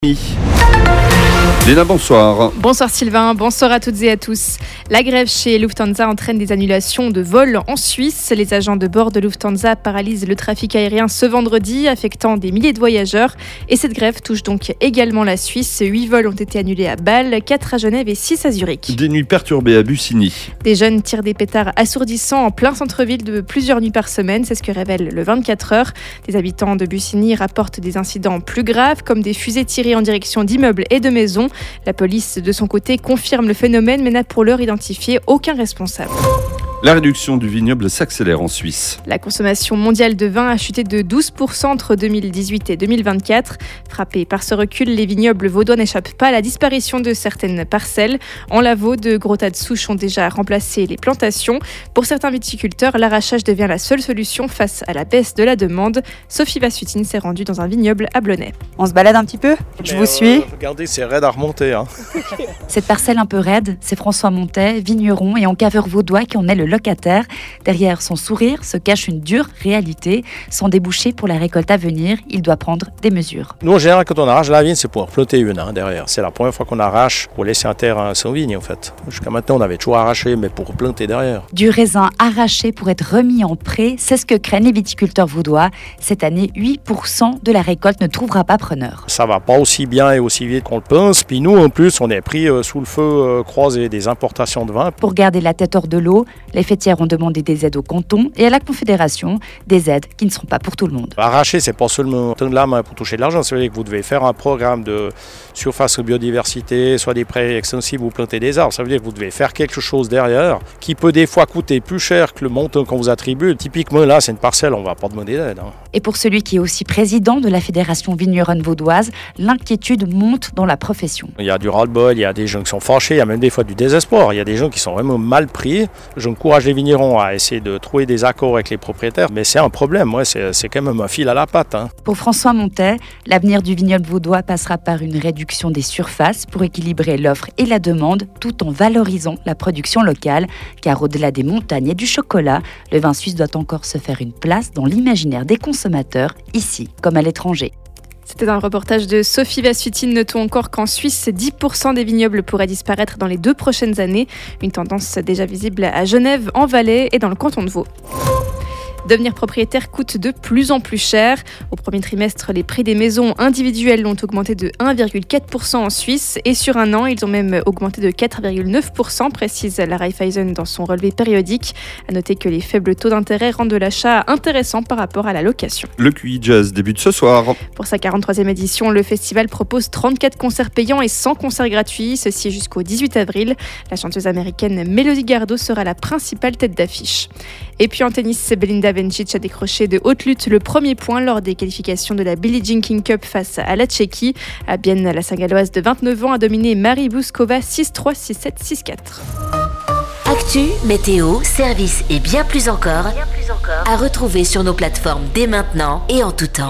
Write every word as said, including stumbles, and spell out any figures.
Léna, bonsoir. Bonsoir Sylvain, bonsoir à toutes et à tous. La grève chez Lufthansa entraîne des annulations de vols en Suisse. Les agents de bord de Lufthansa paralysent le trafic aérien ce vendredi, affectant des milliers de voyageurs. Et cette grève touche donc également la Suisse. Huit vols ont été annulés à Bâle, quatre à Genève et six à Zurich. Des nuits perturbées à Bussigny. Des jeunes tirent des pétards assourdissants en plein centre-ville de plusieurs nuits par semaine. C'est ce que révèle le vingt-quatre heures. Des habitants de Bussigny rapportent des incidents plus graves, comme des fusées tirées en direction d'immeubles et de maisons. La police, de son côté, confirme le phénomène, mais n'a pour l'heure identifié aucun responsable. La réduction du vignoble s'accélère en Suisse. La consommation mondiale de vin a chuté de douze pour cent entre deux mille dix-huit et deux mille vingt-quatre. Frappés par ce recul, les vignobles vaudois n'échappent pas à la disparition de certaines parcelles. En Lavaux, de gros tas de souches ont déjà remplacé les plantations. Pour certains viticulteurs, l'arrachage devient la seule solution face à la baisse de la demande. Sophie Vassutine s'est rendue dans un vignoble à Blonay. On se balade un petit peu ? Je vous euh, suis. Regardez, c'est raide à remonter. Hein. Cette parcelle un peu raide, c'est François Montet, vigneron et encaveur vaudois qui en est le locataire. Derrière son sourire se cache une dure réalité. Sans débouché pour la récolte à venir, il doit prendre des mesures. Nous, en général, quand on arrache la vigne, c'est pour planter une hein, derrière. C'est la première fois qu'on arrache pour laisser un terrain sans vigne, en fait. Jusqu'à maintenant, on avait toujours arraché, mais pour planter derrière. Du raisin arraché pour être remis en pré, c'est ce que craignent les viticulteurs vaudois. Cette année, huit pour cent de la récolte ne trouvera pas preneur. Ça va pas aussi bien et aussi vite qu'on le pense. Puis nous, en plus, on est pris euh, sous le feu euh, croisé des importations de vin. Pour garder la tête hors de l'eau, les fêtières ont demandé des aides au canton et à la Confédération, des aides qui ne seront pas pour tout le monde. Arracher, c'est pas seulement tendre la main pour toucher de l'argent, ça veut dire que vous devez faire un programme de surface biodiversité, soit des prairies extensives ou planter des arbres. Ça veut dire que vous devez faire quelque chose derrière qui peut des fois coûter plus cher que le montant qu'on vous attribue. Typiquement, là, c'est une parcelle, on va pas demander d'aide. Hein. Et pour celui qui est aussi président de la Fédération vigneronne vaudoise, l'inquiétude monte dans la profession. Il y a du ras-le-bol, il y a des gens qui sont fâchés, il y a même des fois du désespoir. Il y a des gens qui sont vraiment mal pris. J'encourage les vignerons à essayer de trouver des accords avec les propriétaires, mais c'est un problème, ouais, c'est, c'est quand même un fil à la patte. Hein. Pour François Montet, l'avenir du vignoble vaudois passera par une réduction des surfaces pour équilibrer l'offre et la demande, tout en valorisant la production locale, car au-delà des montagnes et du chocolat, le vin suisse doit encore se faire une place dans l'imaginaire des consommateurs, ici comme à l'étranger. C'était un reportage de Sophie Vassutine. Notons encore qu'en Suisse, dix pour cent des vignobles pourraient disparaître dans les deux prochaines années. Une tendance déjà visible à Genève, en Valais et dans le canton de Vaud. Devenir propriétaire coûte de plus en plus cher. Au premier trimestre, les prix des maisons individuelles ont augmenté de un virgule quatre pour cent en Suisse et sur un an, ils ont même augmenté de quatre virgule neuf pour cent, précise la Raiffeisen dans son relevé périodique. À noter que les faibles taux d'intérêt rendent l'achat intéressant par rapport à la location. Le Q I Jazz débute ce soir. Pour sa quarante-troisième édition, le festival propose trente-quatre concerts payants et cent concerts gratuits, ceci jusqu'au dix-huit avril. La chanteuse américaine Melody Gardot sera la principale tête d'affiche. Et puis en tennis, Belinda Bencic a décroché de haute lutte le premier point lors des qualifications de la Billie Jean King Cup face à la Tchéquie. À Bienne, la Saint-Galloise de vingt-neuf ans a dominé Marie Bouskova six trois, six sept, six quatre. Actu, météo, services et bien plus encore, bien plus encore à retrouver sur nos plateformes dès maintenant et en tout temps.